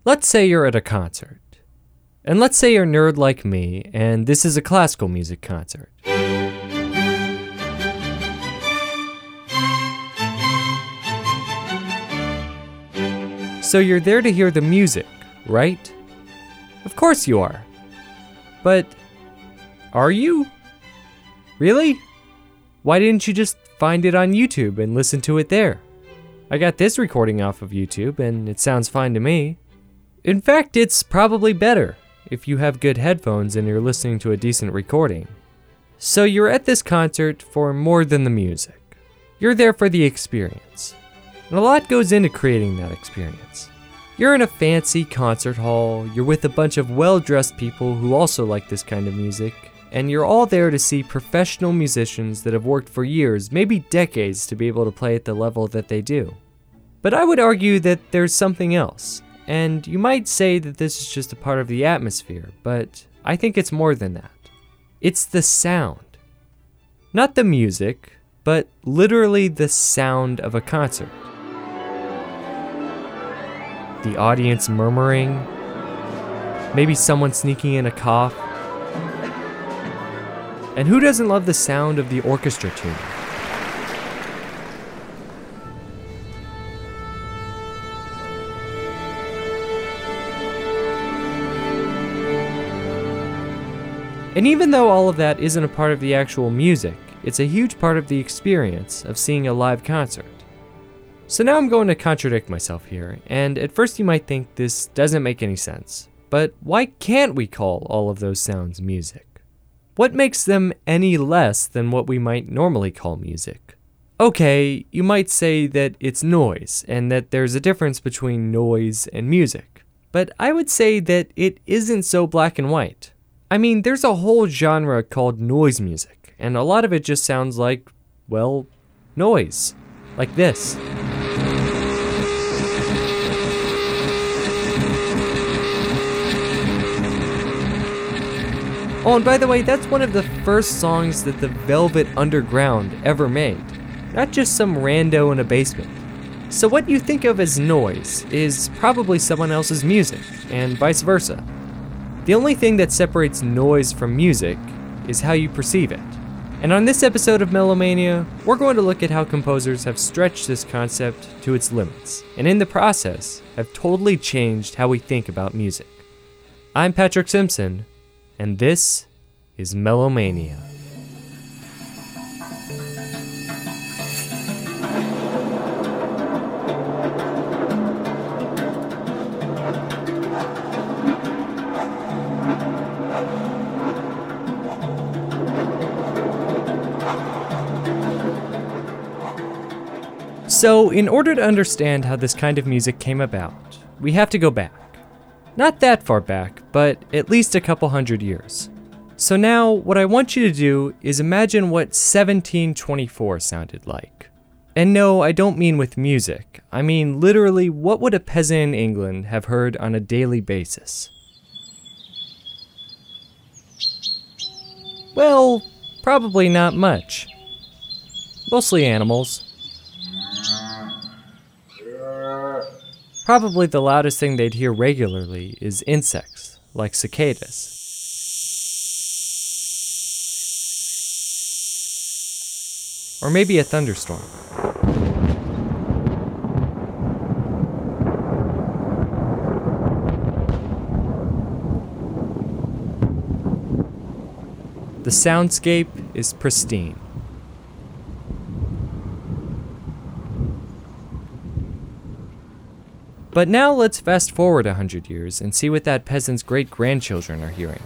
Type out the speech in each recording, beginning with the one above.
Let's say you're at a concert. And let's say you're a nerd like me, and this is a classical music concert. So you're there to hear the music, right? Of course you are. But are you? Really? Why didn't you just find it on YouTube and listen to it there? I got this recording off of YouTube, and it sounds fine to me. In fact, it's probably better if you have good headphones and you're listening to a decent recording. So you're at this concert for more than the music. You're there for the experience. And a lot goes into creating that experience. You're in a fancy concert hall, you're with a bunch of well-dressed people who also like this kind of music, and you're all there to see professional musicians that have worked for years, maybe decades, to be able to play at the level that they do. But I would argue that there's something else. And you might say that this is just a part of the atmosphere, but I think it's more than that. It's the sound. Not the music, but literally the sound of a concert. The audience murmuring, maybe someone sneaking in a cough. And who doesn't love the sound of the orchestra tuning? And even though all of that isn't a part of the actual music, it's a huge part of the experience of seeing a live concert. So now I'm going to contradict myself here, and at first you might think this doesn't make any sense. But why can't we call all of those sounds music? What makes them any less than what we might normally call music? Okay, you might say that it's noise, and that there's a difference between noise and music. But I would say that it isn't so black and white. I mean, there's a whole genre called noise music, and a lot of it just sounds like, well, noise. Like this. Oh, and by the way, that's one of the first songs that the Velvet Underground ever made. Not just some rando in a basement. So what you think of as noise is probably someone else's music, and vice versa. The only thing that separates noise from music is how you perceive it. And on this episode of Melomania, we're going to look at how composers have stretched this concept to its limits, and in the process, have totally changed how we think about music. I'm Patrick Simpson, and this is Melomania. So, in order to understand how this kind of music came about, we have to go back. Not that far back, but at least a couple hundred years. So now, what I want you to do is imagine what 1724 sounded like. And no, I don't mean with music. I mean literally, what would a peasant in England have heard on a daily basis? Well, probably not much. Mostly animals. Probably the loudest thing they'd hear regularly is insects, like cicadas. Or maybe a thunderstorm. The soundscape is pristine. But now let's fast forward 100 years and see what that peasant's great-grandchildren are hearing.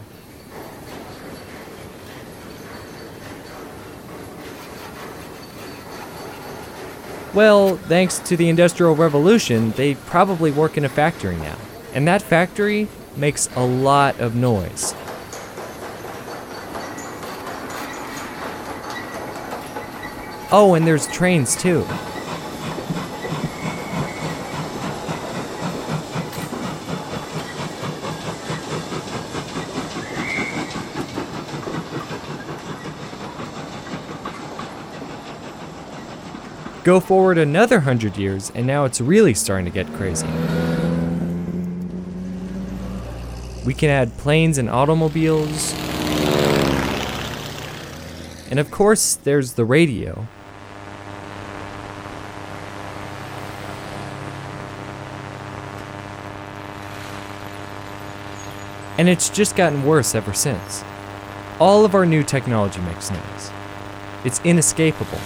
Well, thanks to the Industrial Revolution, they probably work in a factory now. And that factory makes a lot of noise. Oh, and there's trains too. Go forward another 100 years, and now it's really starting to get crazy. We can add planes and automobiles. And of course, there's the radio. And it's just gotten worse ever since. All of our new technology makes noise. It's inescapable.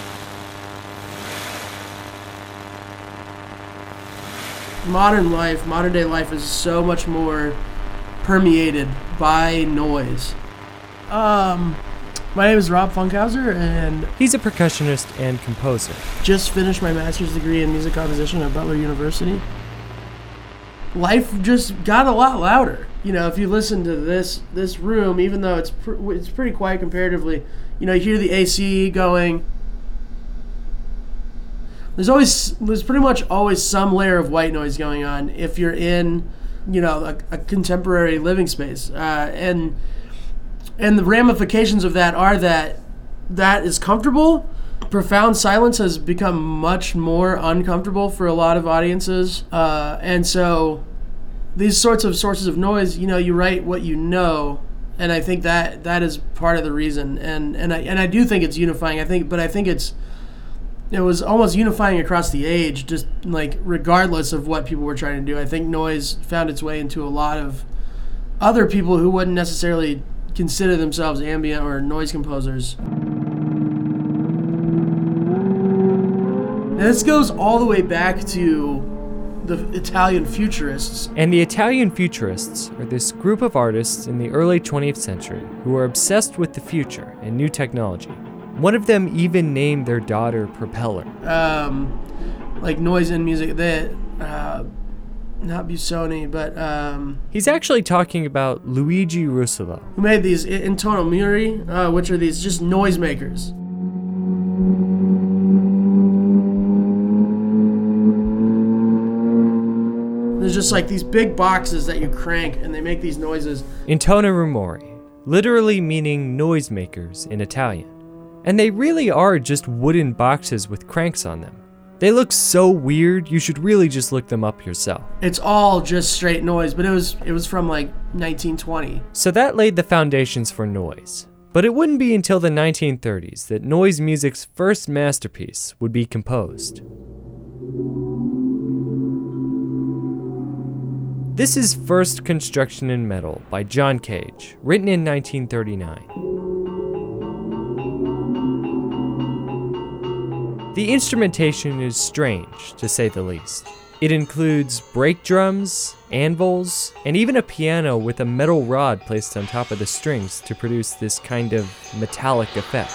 Modern day life is so much more permeated by noise. My name is Rob Funkhauser, and he's a percussionist and composer. Just finished my master's degree in music composition at Butler University. Life just got a lot louder. You know, if you listen to this room, even though it's pretty quiet comparatively, you know, you hear the AC going. There's pretty much always some layer of white noise going on if you're in, you know, a contemporary living space, and the ramifications of that are that is comfortable. Profound silence has become much more uncomfortable for a lot of audiences, and so these sorts of sources of noise, you know, you write what you know, and I think that is part of the reason, and I do think it's unifying. I think it was almost unifying across the age, just like regardless of what people were trying to do. I think noise found its way into a lot of other people who wouldn't necessarily consider themselves ambient or noise composers. And this goes all the way back to the Italian Futurists. And the Italian Futurists are this group of artists in the early 20th century who are obsessed with the future and new technology. One of them even named their daughter Propeller. Like noise and music, not Busoni, but he's actually talking about Luigi Russolo, who made these intonal muri, which are these just noisemakers. There's just like these big boxes that you crank, and they make these noises. Intono rumori, literally meaning noisemakers in Italian. And they really are just wooden boxes with cranks on them. They look so weird, you should really just look them up yourself. It's all just straight noise, but it was from like 1920. So that laid the foundations for noise. But it wouldn't be until the 1930s that noise music's first masterpiece would be composed. This is First Construction in Metal by John Cage, written in 1939. The instrumentation is strange, to say the least. It includes brake drums, anvils, and even a piano with a metal rod placed on top of the strings to produce this kind of metallic effect.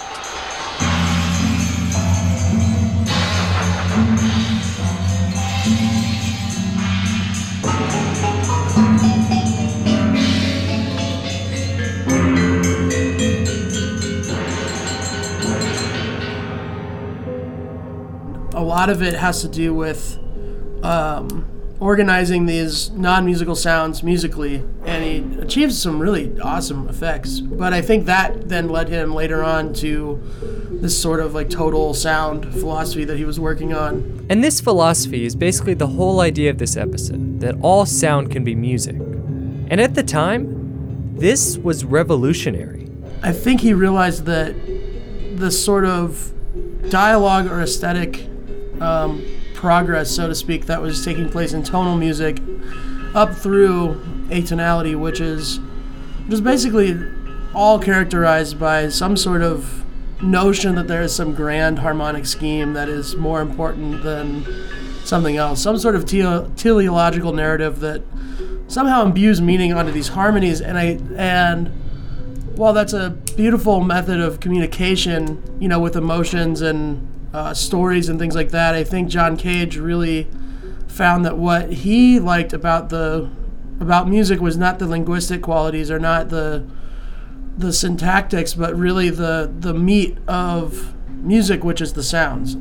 A lot of it has to do with organizing these non-musical sounds musically, and he achieves some really awesome effects. But I think that then led him later on to this sort of like total sound philosophy that he was working on. And this philosophy is basically the whole idea of this episode, that all sound can be music. And at the time, this was revolutionary. I think he realized that the sort of dialogue or aesthetic progress, so to speak, that was taking place in tonal music up through atonality, which is just basically all characterized by some sort of notion that there is some grand harmonic scheme that is more important than something else, some sort of teleological narrative that somehow imbues meaning onto these harmonies. And while that's a beautiful method of communication, you know, with emotions and stories and things like that, I think John Cage really found that what he liked about music was not the linguistic qualities or not the syntactics, but really the meat of music, which is the sounds.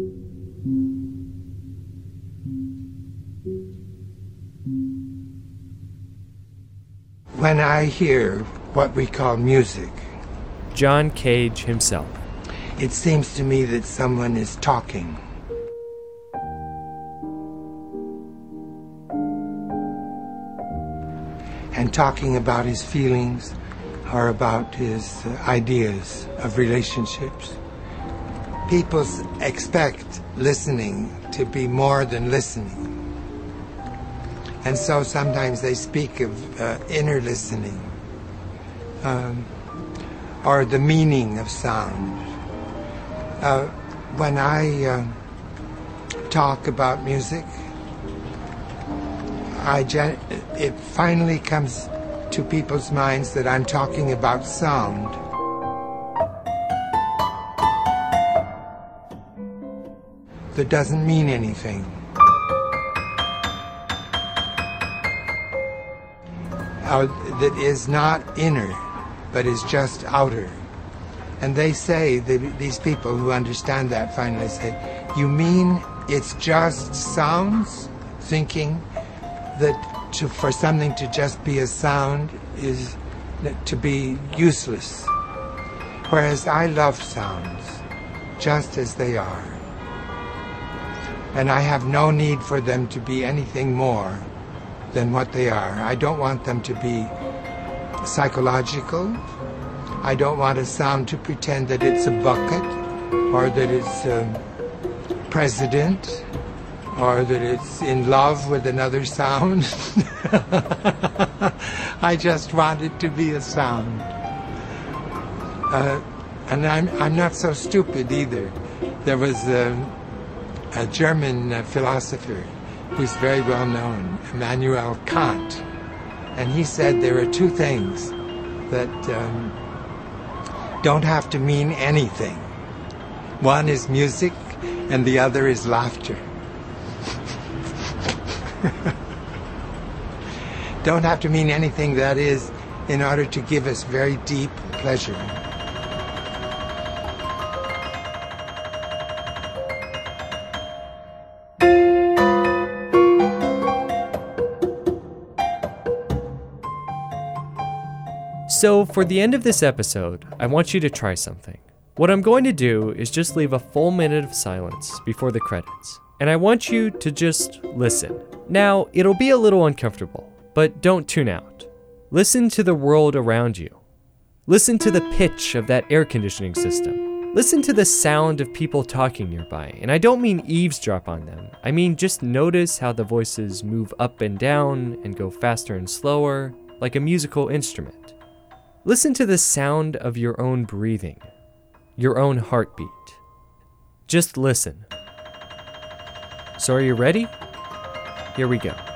When I hear what we call music, John Cage himself. It seems to me that someone is talking. and talking about his feelings or about his ideas of relationships. People expect listening to be more than listening. And so sometimes they speak of inner listening, or the meaning of sound. When I talk about music, it finally comes to people's minds that I'm talking about sound. That doesn't mean anything. That is not inner, but is just outer. And they say, these people who understand that finally say, you mean it's just sounds? Thinking that for something to just be a sound is to be useless. Whereas I love sounds just as they are. And I have no need for them to be anything more than what they are. I don't want them to be psychological. I don't want a sound to pretend that it's a bucket, or that it's a president, or that it's in love with another sound. I just want it to be a sound. And I'm not so stupid either. There was a German philosopher who's very well known, Immanuel Kant, and he said there are two things that don't have to mean anything. One is music, and the other is laughter. Don't have to mean anything, that is, in order to give us very deep pleasure. So for the end of this episode, I want you to try something. What I'm going to do is just leave a full minute of silence before the credits, and I want you to just listen. Now, it'll be a little uncomfortable, but don't tune out. Listen to the world around you. Listen to the pitch of that air conditioning system. Listen to the sound of people talking nearby, and I don't mean eavesdrop on them. I mean just notice how the voices move up and down and go faster and slower, like a musical instrument. Listen to the sound of your own breathing, your own heartbeat. Just listen. So are you ready? Here we go.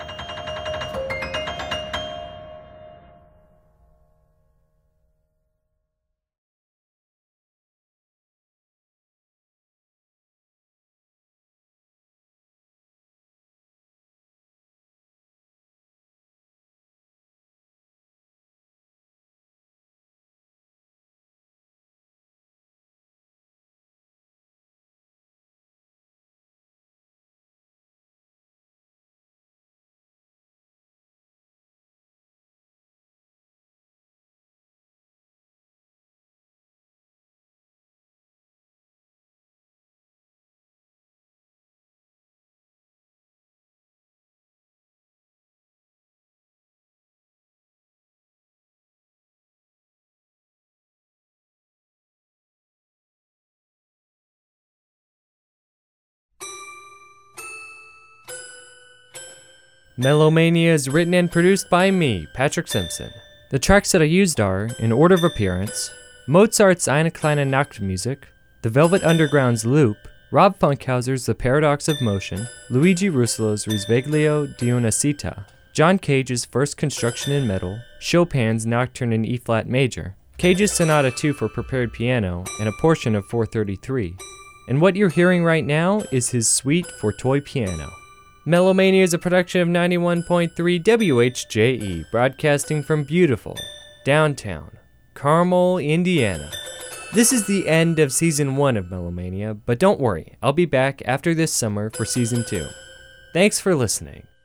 Melomania is written and produced by me, Patrick Simpson. The tracks that I used are, in order of appearance, Mozart's Eine kleine Nachtmusik, The Velvet Underground's Loop, Rob Funkhauser's The Paradox of Motion, Luigi Russo's Risveglio di una Città, John Cage's First Construction in Metal, Chopin's Nocturne in E-flat major, Cage's Sonata 2 for prepared piano, and a portion of 433. And what you're hearing right now is his suite for toy piano. Melomania is a production of 91.3 WHJE, broadcasting from beautiful, downtown, Carmel, Indiana. This is the end of Season 1 of Melomania, but don't worry, I'll be back after this summer for Season 2. Thanks for listening.